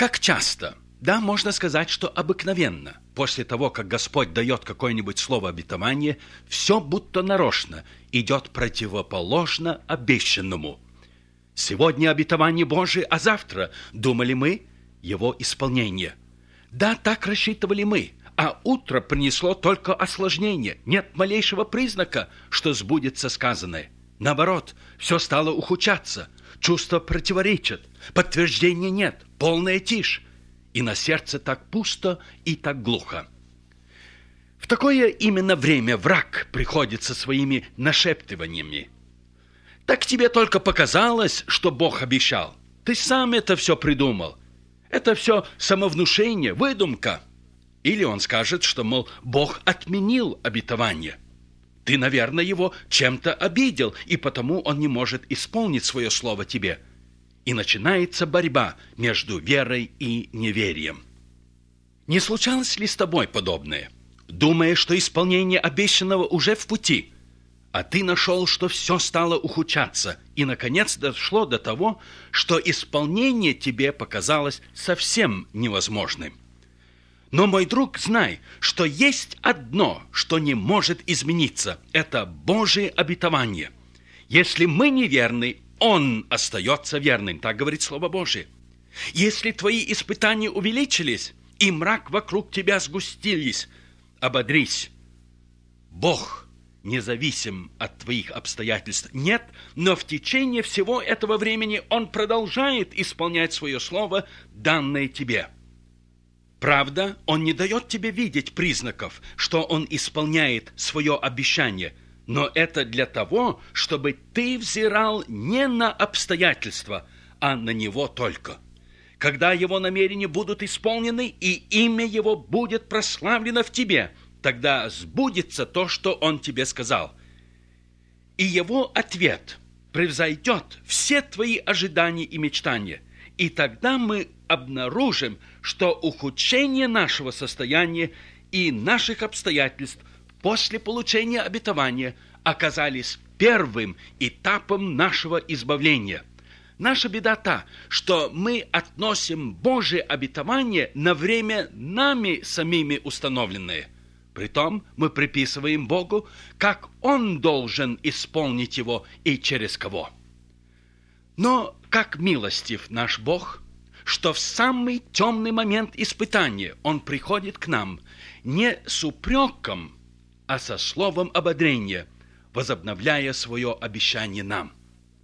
Как часто, да, можно сказать, что обыкновенно, после того, как Господь дает какое-нибудь слово обетования, все будто нарочно идет противоположно обещанному. Сегодня обетование Божие, а завтра, думали мы, его исполнение. Да, так рассчитывали мы, а утро принесло только осложнение. Нет малейшего признака, что сбудется сказанное. Наоборот, все стало ухудшаться, чувства противоречат, подтверждения нет, полная тишь. И на сердце так пусто и так глухо. В такое именно время враг приходит со своими нашептываниями. Так тебе только показалось, что Бог обещал. Ты сам это все придумал. Это все самовнушение, выдумка. Или он скажет, что, мол, Бог отменил обетование. Ты, наверное, его чем-то обидел, и потому он не может исполнить свое слово тебе. И начинается борьба между верой и неверием. Не случалось ли с тобой подобное? Думая, что исполнение обещанного уже в пути, а ты нашел, что все стало ухудшаться, и, наконец, дошло до того, что исполнение тебе показалось совсем невозможным. Но, мой друг, знай, что есть одно, что не может измениться. Это Божие обетование. Если мы неверны, Он остается верным. Так говорит Слово Божие. Если твои испытания увеличились, и мрак вокруг тебя сгустились, ободрись. Бог независим от твоих обстоятельств. Нет, но в течение всего этого времени Он продолжает исполнять свое слово, данное тебе. Правда, Он не дает тебе видеть признаков, что Он исполняет свое обещание, но это для того, чтобы ты взирал не на обстоятельства, а на Него только. Когда Его намерения будут исполнены, и имя Его будет прославлено в тебе, тогда сбудется то, что Он тебе сказал. И Его ответ превзойдет все твои ожидания и мечтания. И тогда мы обнаружим, что ухудшение нашего состояния и наших обстоятельств после получения обетования оказались первым этапом нашего избавления. Наша беда та, что мы относим Божие обетование на время нами самими установленное. Притом мы приписываем Богу, как Он должен исполнить его и через кого. Но как милостив наш Бог, что в самый темный момент испытания Он приходит к нам не с упреком, а со словом ободрения, возобновляя свое обещание нам.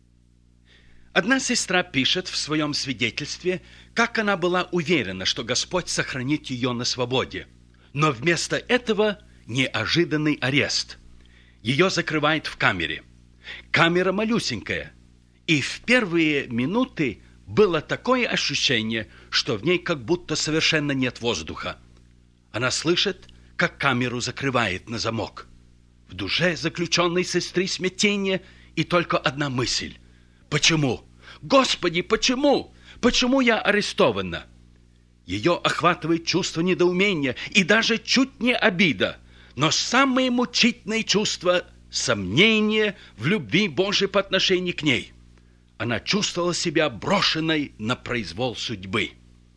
Одна сестра пишет в своем свидетельстве, как она была уверена, что Господь сохранит ее на свободе. Но вместо этого неожиданный арест. Ее закрывают в камере. Камера малюсенькая. И в первые минуты было такое ощущение, что в ней как будто совершенно нет воздуха. Она слышит, как камеру закрывает на замок. В душе заключенной сестры смятение и только одна мысль. Почему? Господи, почему? Почему я арестована? Ее охватывает чувство недоумения и даже чуть не обида. Но самое мучительное чувство – сомнение в любви Божией по отношению к ней. Она чувствовала себя брошенной на произвол судьбы.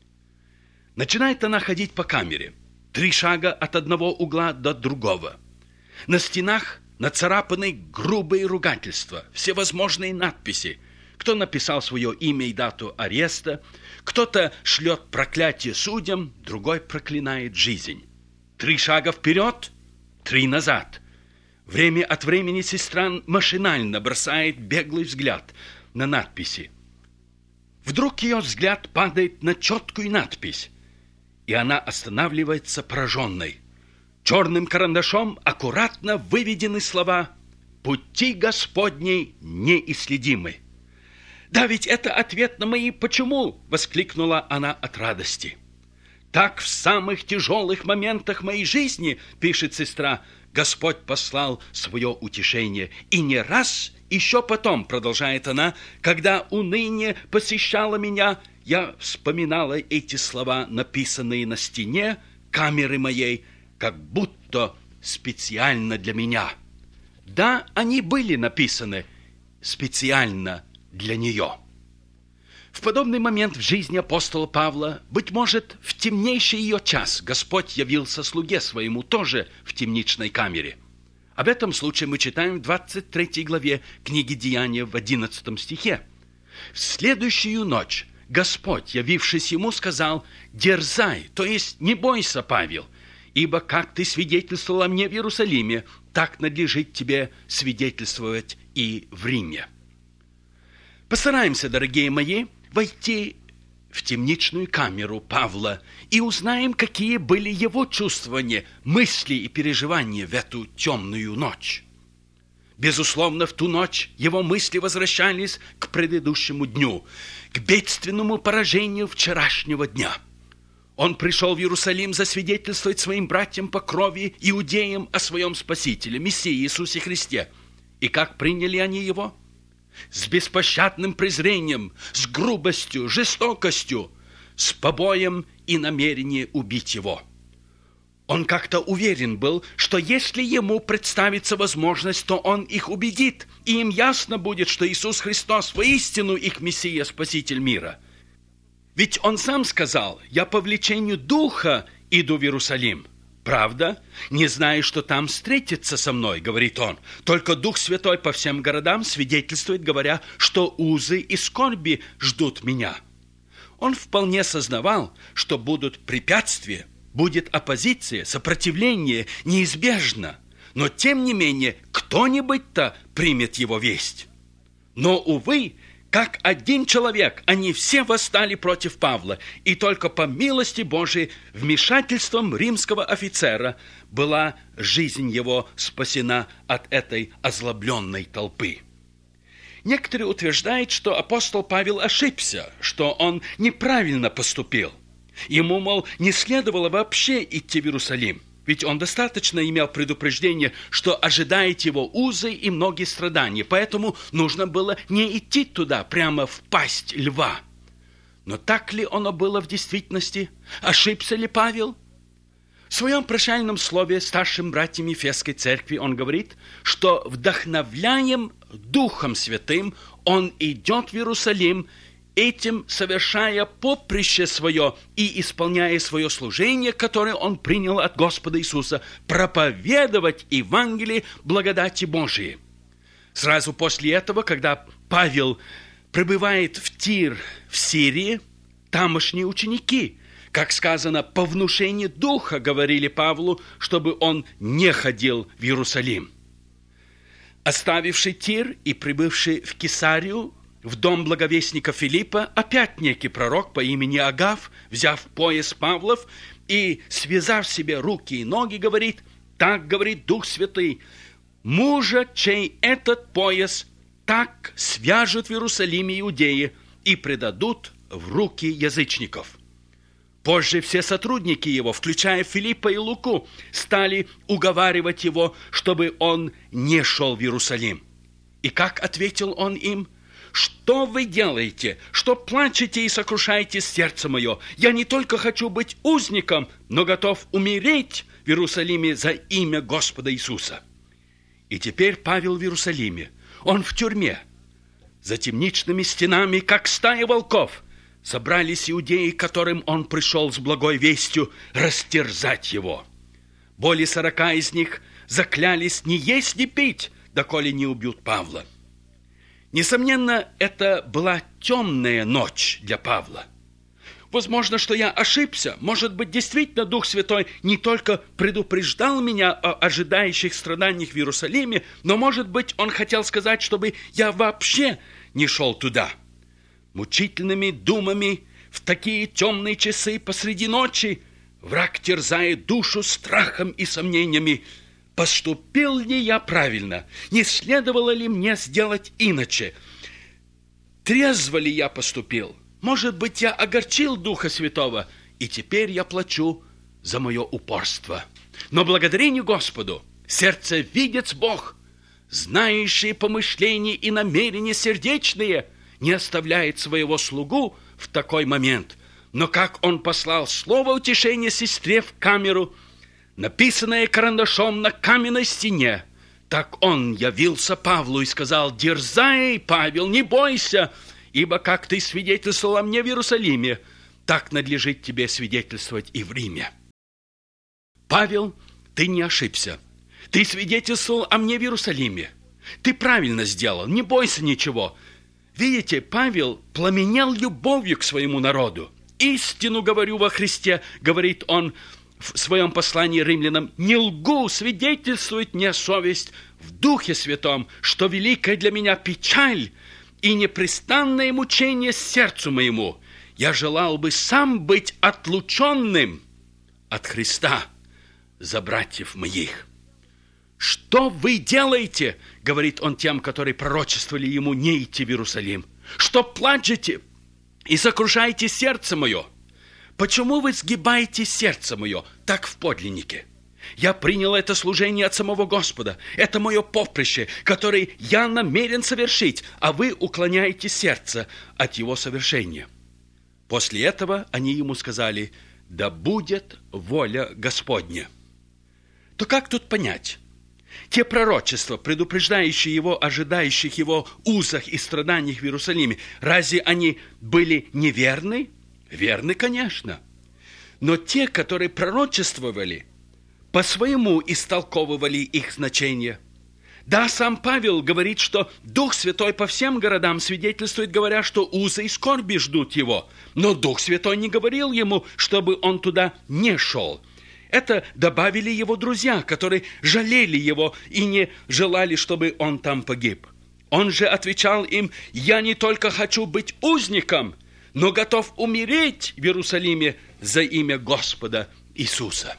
Начинает она ходить по камере. 3 шага от одного угла до другого. На стенах нацарапаны грубые ругательства, всевозможные надписи. Кто написал свое имя и дату ареста, кто-то шлет проклятие судьям, другой проклинает жизнь. 3 шага вперед, 3 назад. Время от времени сестра машинально бросает беглый взгляд на надписи. Вдруг ее взгляд падает на четкую надпись, и она останавливается пораженной. Черным карандашом аккуратно выведены слова «Пути Господни неисследимы». «Да ведь это ответ на мои «почему?» – воскликнула она от радости. «Так в самых тяжелых моментах моей жизни, – пишет сестра, – Господь послал свое утешение. И не раз еще потом, – продолжает она, – когда уныние посещало меня, я вспоминала эти слова, написанные на стене камеры моей, как будто специально для меня». Да, они были написаны специально для нее. В подобный момент в жизни апостола Павла, быть может, в темнейший ее час, Господь явился слуге своему тоже в темничной камере. Об этом случае мы читаем в 23 главе книги Деяния в 11 стихе. В следующую ночь Господь, явившись ему, сказал: «Дерзай, то есть не бойся, Павел, ибо как ты свидетельствовал о мне в Иерусалиме, так надлежит тебе свидетельствовать и в Риме». Постараемся, дорогие мои, войти в темничную камеру Павла и узнаем, какие были его чувствования, мысли и переживания в эту темную ночь. Безусловно, в ту ночь его мысли возвращались к предыдущему дню, к бедственному поражению вчерашнего дня. Он пришел в Иерусалим засвидетельствовать своим братьям по крови, иудеям, о своем Спасителе, Мессии Иисусе Христе. И как приняли они его? С беспощадным презрением, с грубостью, жестокостью, с побоем и намерением убить его. Он как-то уверен был, что если ему представится возможность, то он их убедит, и им ясно будет, что Иисус Христос воистину их Мессия, Спаситель мира. Ведь он сам сказал: «Я по влечению Духа иду в Иерусалим». «Правда? Не знаю, что там встретится со мной», — говорит он. «Только Дух Святой по всем городам свидетельствует, говоря, что узы и скорби ждут меня». Он вполне сознавал, что будут препятствия, будет оппозиция, сопротивление неизбежно. Но, тем не менее, кто-нибудь-то примет его весть. Но, увы, как один человек, они все восстали против Павла, и только по милости Божией вмешательством римского офицера была жизнь его спасена от этой озлобленной толпы. Некоторые утверждают, что апостол Павел ошибся, что он неправильно поступил. Ему, мол, не следовало вообще идти в Иерусалим, ведь он достаточно имел предупреждение, что ожидает его узы и многие страдания, поэтому нужно было не идти туда, прямо в пасть льва. Но так ли оно было в действительности? Ошибся ли Павел? В своем прощальном слове старшим братьям Ефесской церкви он говорит, что вдохновляем Духом Святым он идет в Иерусалим, этим совершая поприще свое и исполняя свое служение, которое он принял от Господа Иисуса, проповедовать Евангелие благодати Божией. Сразу после этого, когда Павел прибывает в Тир в Сирии, тамошние ученики, как сказано, по внушению Духа говорили Павлу, чтобы он не ходил в Иерусалим. Оставивший Тир и прибывший в Кесарию, в дом благовестника Филиппа, опять некий пророк по имени Агав, взяв пояс Павлов и связав себе руки и ноги, говорит: «Так говорит Дух Святый, мужа, чей этот пояс, так свяжут в Иерусалиме иудеи и предадут в руки язычников». Позже все сотрудники его, включая Филиппа и Луку, стали уговаривать его, чтобы он не шел в Иерусалим. И как ответил он им? «Что вы делаете? Что плачете и сокрушаете сердце мое? Я не только хочу быть узником, но готов умереть в Иерусалиме за имя Господа Иисуса». И теперь Павел в Иерусалиме. Он в тюрьме. За темничными стенами, как стая волков, собрались иудеи, к которым он пришел с благой вестью растерзать его. Более 40 из них заклялись не есть, не пить, доколе не убьют Павла. Несомненно, это была темная ночь для Павла. Возможно, что я ошибся. Может быть, действительно Дух Святой не только предупреждал меня о ожидающих страданиях в Иерусалиме, но, может быть, он хотел сказать, чтобы я вообще не шел туда. Мучительными думами в такие темные часы посреди ночи враг терзает душу страхом и сомнениями. Поступил ли я правильно? Не следовало ли мне сделать иначе? Трезво ли я поступил? Может быть, я огорчил Духа Святого, и теперь я плачу за мое упорство. Но благодарение Господу, сердцевидец Бог, знающий помышления и намерения сердечные, не оставляет своего слугу в такой момент. Но как он послал слово утешения сестре в камеру, написанное карандашом на каменной стене, так он явился Павлу и сказал: «Дерзай, Павел, не бойся, ибо как ты свидетельствовал о мне в Иерусалиме, так надлежит тебе свидетельствовать и в Риме. Павел, ты не ошибся. Ты свидетельствовал о мне в Иерусалиме. Ты правильно сделал, не бойся ничего. Видите, Павел пламенел любовью к своему народу. «Истину говорю во Христе», говорит он в своем послании римлянам, «не лгу, свидетельствует мне совесть в Духе Святом, что великая для меня печаль и непрестанное мучение сердцу моему. Я желал бы сам быть отлученным от Христа за братьев моих». «Что вы делаете?» — говорит он тем, которые пророчествовали ему не идти в Иерусалим. «Что плачете и сокрушаете сердце мое? Почему вы сгибаете сердце мое так в подлиннике? Я принял это служение от самого Господа. Это мое поприще, которое я намерен совершить, а вы уклоняете сердце от его совершения». После этого они ему сказали: «Да будет воля Господня». То как тут понять? Те пророчества, предупреждающие его, ожидающих его узах и страданиях в Иерусалиме, разве они были неверны? Верны, конечно. Но те, которые пророчествовали, по-своему истолковывали их значение. Да, сам Павел говорит, что Дух Святой по всем городам свидетельствует, говоря, что узы и скорби ждут его. Но Дух Святой не говорил ему, чтобы он туда не шел. Это добавили его друзья, которые жалели его и не желали, чтобы он там погиб. Он же отвечал им: «Я не только хочу быть узником, но готов умереть в Иерусалиме за имя Господа Иисуса».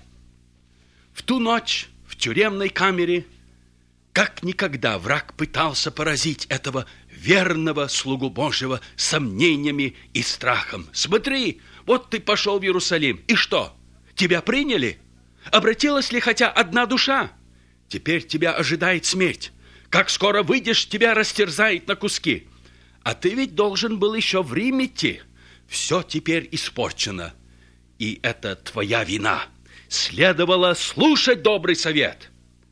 В ту ночь в тюремной камере как никогда враг пытался поразить этого верного слугу Божьего сомнениями и страхом. «Смотри, вот ты пошел в Иерусалим, и что? Тебя приняли? Обратилась ли хотя одна душа? Теперь тебя ожидает смерть. Как скоро выйдешь, тебя растерзает на куски. А ты ведь должен был еще в Рим идти. Все теперь испорчено. И это твоя вина. Следовало слушать добрый совет».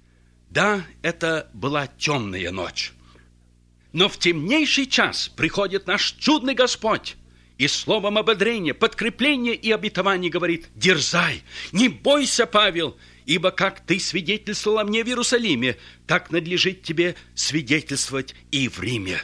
Да, это была темная ночь. Но в темнейший час приходит наш чудный Господь и словом ободрения, подкрепления и обетований говорит: «Дерзай, не бойся, Павел, ибо как ты свидетельствовал о мне в Иерусалиме, так надлежит тебе свидетельствовать и в Риме».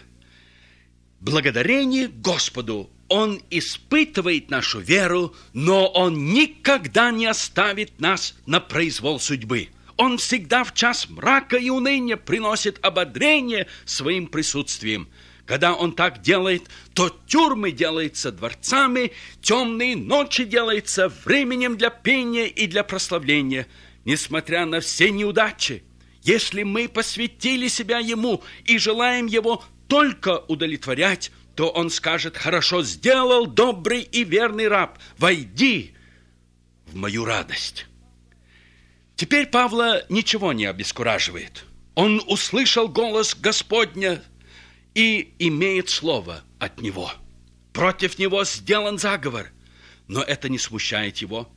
Благодарение Господу, Он испытывает нашу веру, но Он никогда не оставит нас на произвол судьбы. Он всегда в час мрака и уныния приносит ободрение своим присутствием. Когда Он так делает, то тюрьмы делаются дворцами, темные ночи делаются временем для пения и для прославления. Несмотря на все неудачи, если мы посвятили себя Ему и желаем Его только удовлетворять, то Он скажет: «Хорошо сделал, добрый и верный раб, войди в мою радость». Теперь Павла ничего не обескураживает. Он услышал голос Господня и имеет слово от Него. Против него сделан заговор, но это не смущает его.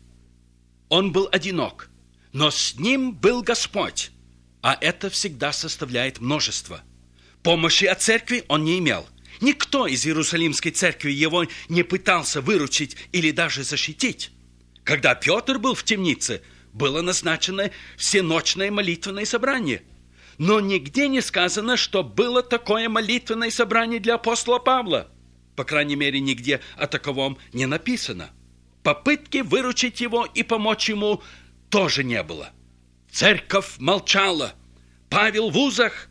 Он был одинок, но с ним был Господь, а это всегда составляет множество. Помощи от церкви он не имел. Никто из Иерусалимской церкви его не пытался выручить или даже защитить. Когда Петр был в темнице, было назначено всеночное молитвенное собрание. Но нигде не сказано, что было такое молитвенное собрание для апостола Павла. По крайней мере, нигде о таковом не написано. Попытки выручить его и помочь ему тоже не было. Церковь молчала, Павел в узах,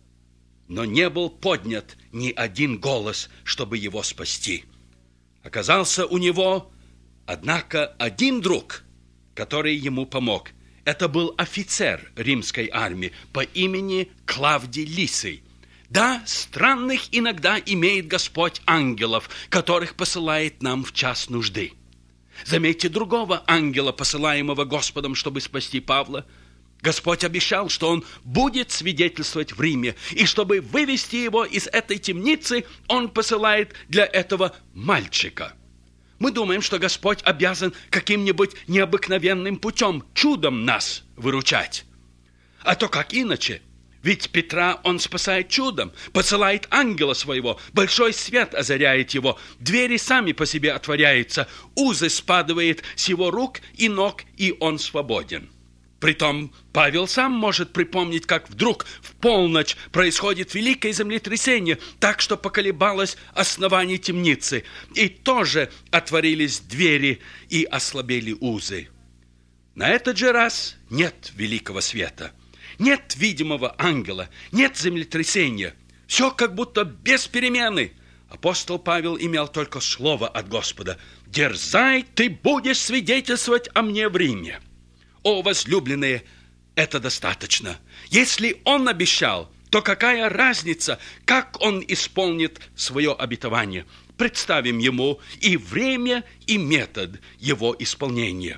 но не был поднят ни один голос, чтобы его спасти. Оказался у него, однако, один друг, который ему помог. Это был офицер римской армии по имени Клавдий Лисий. Да, странных иногда имеет Господь ангелов, которых посылает нам в час нужды. Заметьте другого ангела, посылаемого Господом, чтобы спасти Павла. Господь обещал, что он будет свидетельствовать в Риме, и чтобы вывести его из этой темницы, он посылает для этого мальчика. Мы думаем, что Господь обязан каким-нибудь необыкновенным путем, чудом нас выручать. А то как иначе? Ведь Петра он спасает чудом, посылает ангела своего, большой свет озаряет его, двери сами по себе отворяются, узы спадывает с его рук и ног, и он свободен. Притом Павел сам может припомнить, как вдруг в полночь происходит великое землетрясение, так что поколебалось основание темницы, и тоже отворились двери и ослабели узы. На этот же раз нет великого света. Нет видимого ангела, нет землетрясения. Все как будто без перемены. Апостол Павел имел только слово от Господа. «Дерзай, ты будешь свидетельствовать о мне в Риме». О, возлюбленные, это достаточно. Если он обещал, то какая разница, как он исполнит свое обетование? Представим ему и время, и метод его исполнения.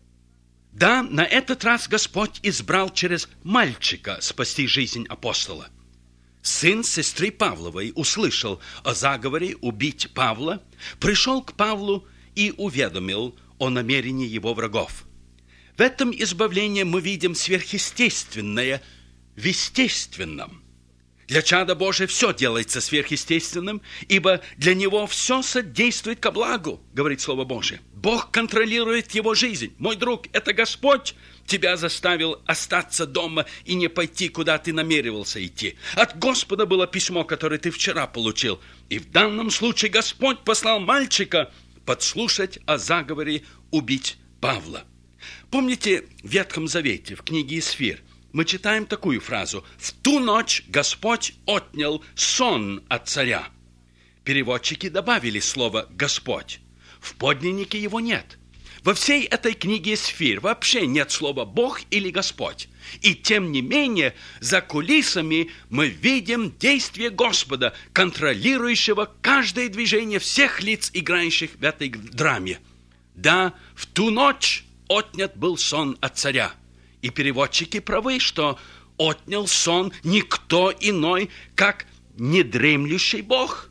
Да, на этот раз Господь избрал через мальчика спасти жизнь апостола. Сын сестры Павловой услышал о заговоре убить Павла, пришел к Павлу и уведомил о намерении его врагов. В этом избавлении мы видим сверхъестественное в естественном. Для чада Божия все делается сверхъестественным, ибо для него все содействует ко благу, говорит Слово Божие. Бог контролирует его жизнь. Мой друг, это Господь тебя заставил остаться дома и не пойти, куда ты намеревался идти. От Господа было письмо, которое ты вчера получил. И в данном случае Господь послал мальчика подслушать о заговоре убить Павла. Помните, в Ветхом Завете, в книге Исфир, мы читаем такую фразу: «В ту ночь Господь отнял сон от царя». Переводчики добавили слово «Господь». В подлиннике его нет. Во всей этой книге Исфир вообще нет слова «Бог» или «Господь». И тем не менее, за кулисами мы видим действие Господа, контролирующего каждое движение всех лиц, играющих в этой драме. Да, в ту ночь отнят был сон от царя. И переводчики правы, что отнял сон никто иной, как недремлющий Бог.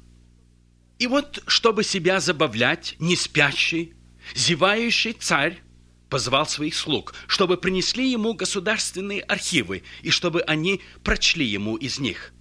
И вот, чтобы себя забавлять, неспящий, зевающий царь позвал своих слуг, чтобы принесли ему государственные архивы, и чтобы они прочли ему из них.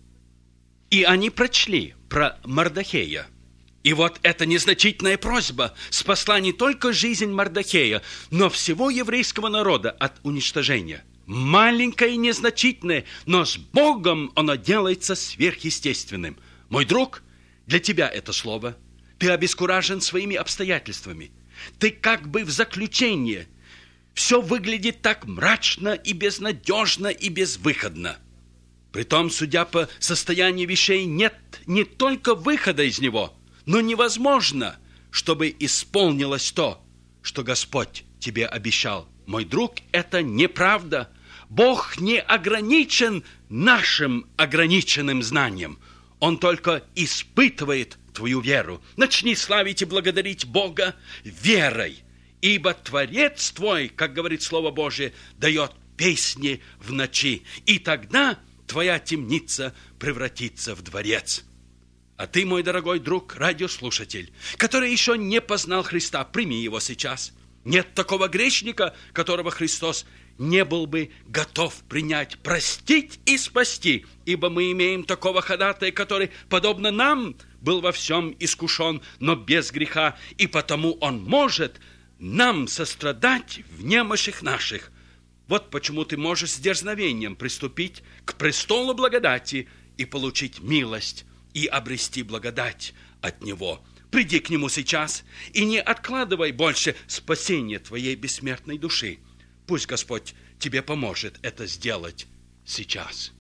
И они прочли про Мордохея. И вот эта незначительная просьба спасла не только жизнь Мордохея, но всего еврейского народа от уничтожения. Маленькое и незначительное, но с Богом оно делается сверхъестественным. Мой друг, для тебя это слово. Ты обескуражен своими обстоятельствами. Ты как бы в заключении. Все выглядит так мрачно и безнадежно и безвыходно. Притом, судя по состоянию вещей, нет не только выхода из него, но невозможно, чтобы исполнилось то, что Господь тебе обещал. Мой друг, это неправда. Бог не ограничен нашим ограниченным знанием. Он только испытывает твою веру. Начни славить и благодарить Бога верой, ибо Творец твой, как говорит Слово Божие, дает песни в ночи, и тогда твоя темница превратится в дворец. А ты, мой дорогой друг, радиослушатель, который еще не познал Христа, прими его сейчас. Нет такого грешника, которого Христос не был бы готов принять, простить и спасти, ибо мы имеем такого ходатая, который, подобно нам, был во всем искушен, но без греха, и потому он может нам сострадать в немощах наших. Вот почему ты можешь с дерзновением приступить к престолу благодати и получить милость, и обрести благодать от Него. Приди к Нему сейчас и не откладывай больше спасения твоей бессмертной души. Пусть Господь тебе поможет это сделать сейчас.